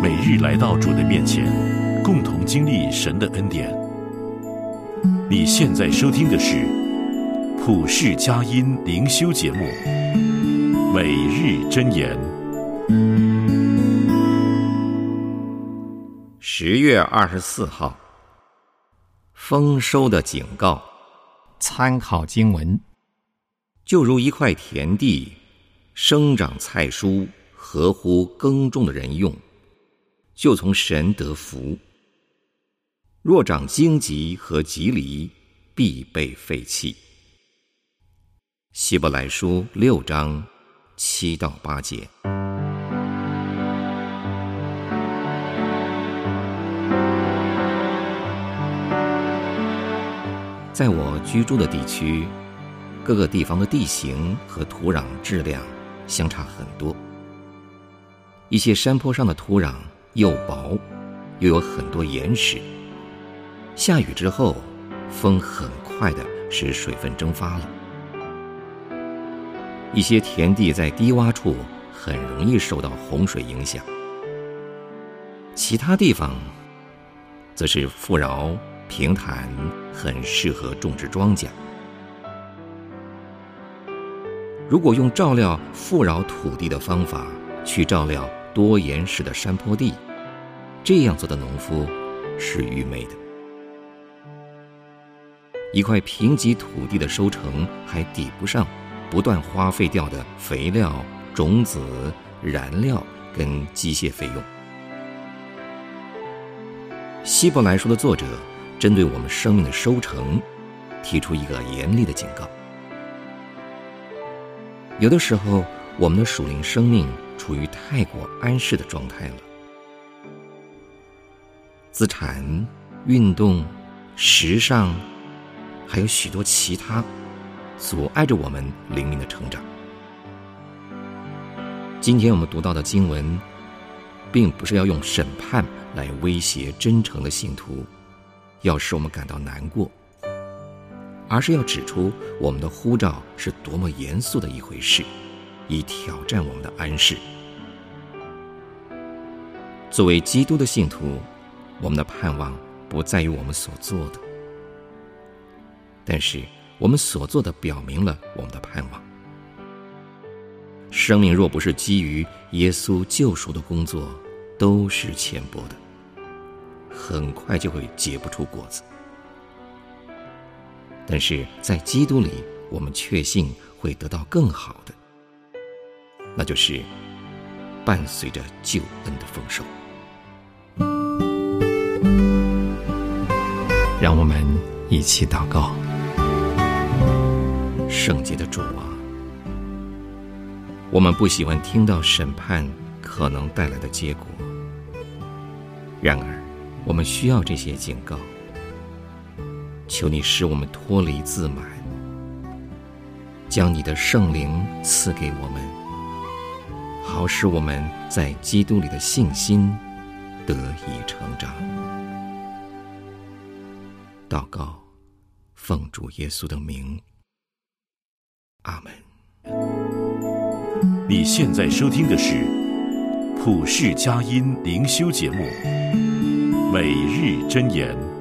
每日来到主的面前，共同经历神的恩典。你现在收听的是普世佳音灵修节目《每日箴言》。 10月24号，丰收的警告。 参考经文： 就如一块田地，生长菜蔬，合乎耕种的人用，就从神得福；若长荆棘和棘藜，必被废弃。希伯来书6章7到8节。在我居住的地区，各个地方的地形和土壤质量相差很多。一些山坡上的土壤又薄，又有很多岩石，下雨之后，风很快地使水分蒸发了。一些田地在低洼处很容易受到洪水影响，其他地方则是富饶平坦，很适合种植庄稼。如果用照料富饶土地的方法去照料多岩石的山坡地，这样做的农夫是愚昧的。一块贫瘠土地的收成还抵不上不断花费掉的肥料、种子、燃料跟机械费用。希伯来书的作者针对我们生命的收成提出一个严厉的警告。有的时候，我们的属灵生命处于太过安适的状态了，资产、运动、时尚，还有许多其他阻碍着我们灵命的成长。今天我们读到的经文并不是要用审判来威胁真诚的信徒，要使我们感到难过，而是要指出我们的呼召是多么严肃的一回事，以挑战我们的安适。作为基督的信徒，我们的盼望不在于我们所做的，但是我们所做的表明了我们的盼望。生命若不是基于耶稣救赎的工作，都是浅薄的，很快就会结不出果子。但是在基督里，我们确信会得到更好的，那就是伴随着救恩的丰收。 让我们一起祷告。 圣洁的主啊，我们不喜欢听到审判可能带来的结果，然而我们需要这些警告。求你使我们脱离自满，将你的圣灵赐给我们，好使我们在基督里的信心得以成长。祷告，奉主耶稣的名，阿们。 你现在收听的是普世佳音灵修节目《每日箴言》。